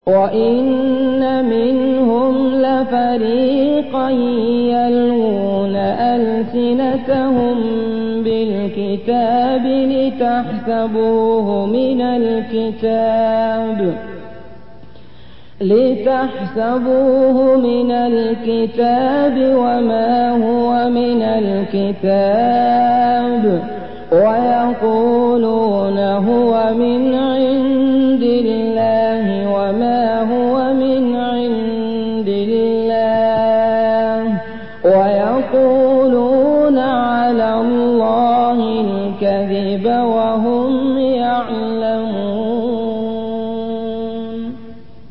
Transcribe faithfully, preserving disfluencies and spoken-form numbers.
وَإِنَّ مِنْهُمْ لَفَرِيقًا يَلْوُونَ أَلْسِنَتَهُم بِالْكِتَابِ لِتَحْسَبُوهُ مِنَ الْكِتَابِ لِتَحْسَبُوهُ مِنَ الْكِتَابِ وَمَا هُوَ مِنَ الْكِتَابِ وَيَقُولُونَ هُوَ مِنْ عِندِ اللَّهِ وَمَا هُوَ مِنْ عِندِ اللَّهِ وَيَقُولُونَ